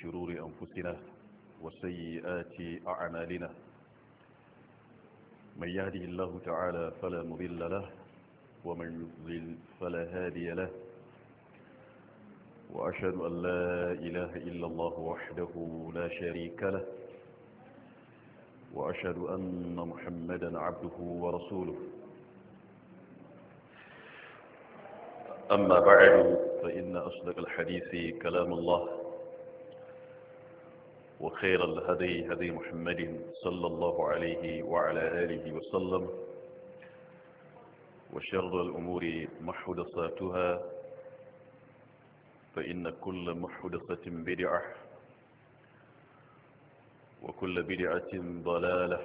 شرور أنفسنا وسيئات أعمالنا من يهده الله تعالى فلا مضل له ومن يضلل فلا هادي له وأشهد أن لا إله إلا الله وحده لا شريك له وأشهد أن محمدا عبده ورسوله أما بعد فإن أصدق الحديث كلام الله وخير الهدي هدي محمد صلى الله عليه وعلى آله وسلم وشر الأمور محدثاتها فإن كل محدثة بدعة وكل بدعة ضلالة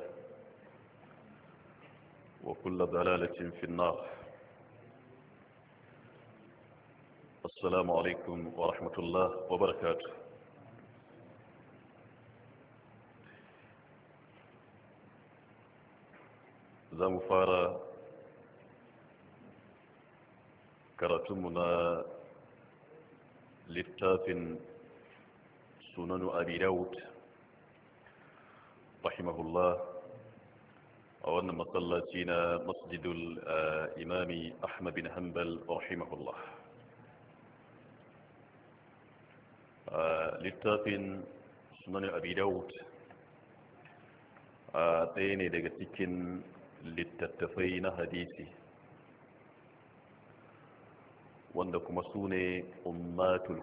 وكل ضلالة في النار. السلام عليكم ورحمة الله وبركاته. زم فارا كراتمنا للتاف سنن أبي داود رحمه الله أولنا مصلاتنا مسجد الإمام أحمد بن حنبل رحمه الله. littafin sunan abi daud ɗaya ne daga cikin littattafai na hadisi wanda kuma su ne ummatul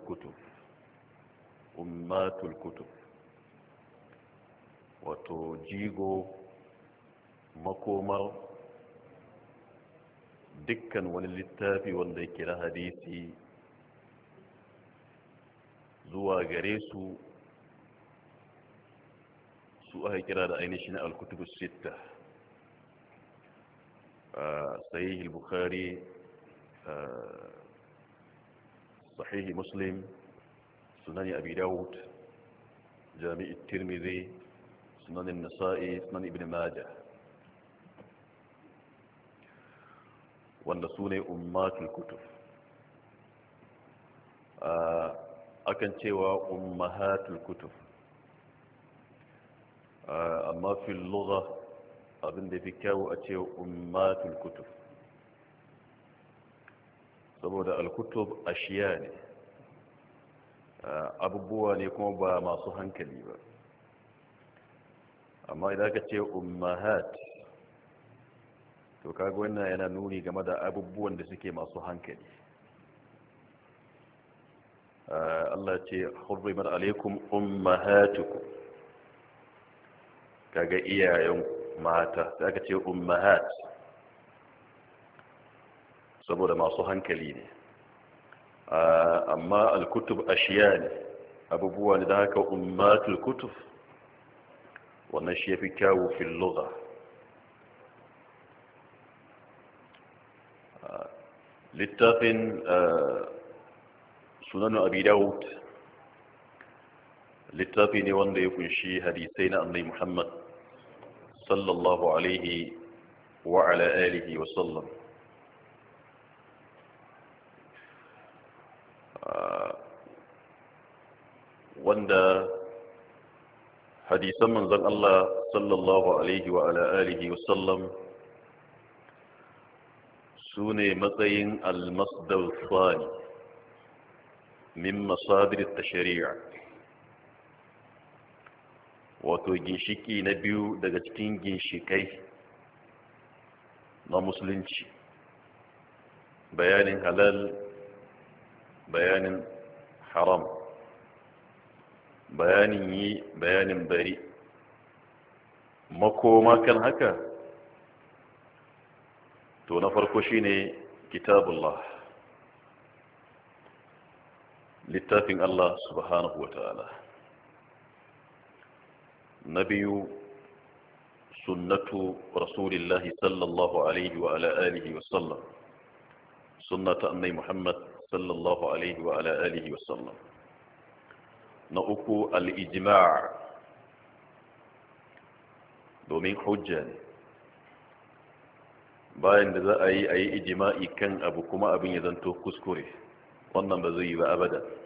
kutub wato jigo makomar dukkan wani littafi wanda yake na hadisi zuwa gare su aka kira da ainihin al-kutubus sitta sahih al-bukhari sahih muslim sunan abi daud jami' at-tirmidhi sunan an-nasa'i sunan ibn majah wanda sune ummatul kutub. akan cewa ummahatul kutub amma fil lugha abin da fi kyau a ce ummatul kutub saboda al-kutub ashiya ne abubuwa ne kuma ba masu hankali ba, amma idan ka ce ummahat to kaga wannan yana nuni game da abubuwan da suke masu hankali. Allah ce hurrimat alaikum ummahatukum kaga iyayen mata da aka ce ummahat saboda masu hankali ne, amma al-kutub ashiya ne abubuwa ne da haka ummatul kutub wannan shi yafi kyawu fil lugha. littafin sunan abi daud littafi ne wanda ya kunshi hadisai na annabi muhammad sallallahu alaihi wa ala alihi wa sallam. wanda hadisan manzon Allah sallallahu alaihi wa ala alihi wa sallam sune matsayin al-masdar thani min masadir at-tashri' wato ginshiki na biyu daga cikin ginshikai na musulunci, bayanin halal bayanin haram bayanin yi bayanin bari makoma kan haka to na farko shine kitabullah littafin Allah subhanahu wa ta'ala. na biyu sunnatu rasulillahi sallallahu alaihi wa ala alihi wa sallam sunnata annai muhammad sallallahu alaihi wa ala alihi wa sallam. na uku al-ijma' domin hujja ne bayan da za a yi ijma'i kan abu kuma abin ya zanto kuskure wannan ba zai yi ba abada.